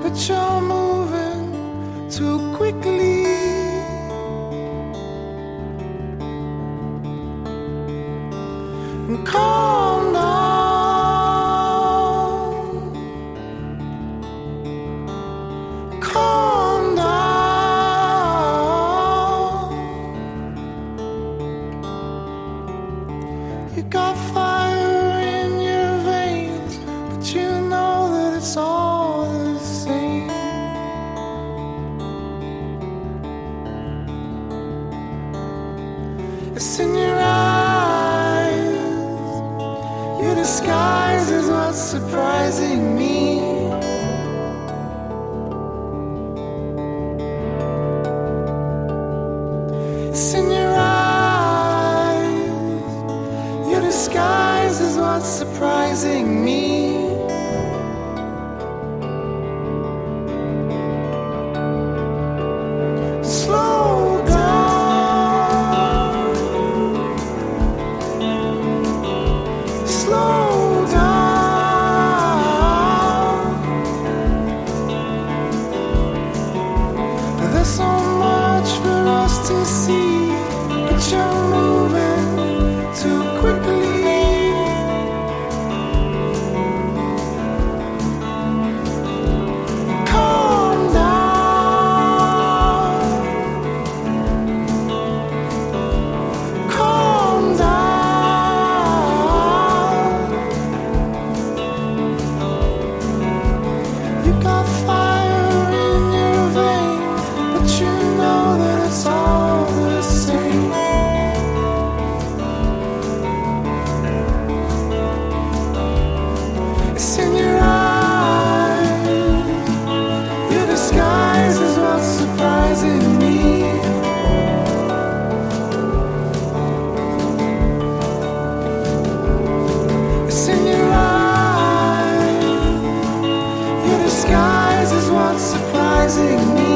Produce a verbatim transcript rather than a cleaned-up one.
but you're moving too quickly. And calm down, calm down. You got fire in your veins, but you know that it's all the same. It's in your eyes. Your disguise is what's surprising me. It's in your eyes. Your disguise is what's surprising me. Slow down, slow down. There's so much for us to see, but you're moving too quickly. Calm down, calm down. You got fire in your veins, but you know that it's all the same. It's in your eyes. Your disguise is what's surprising me. It's in your eyes. Your disguise is what's surprising me.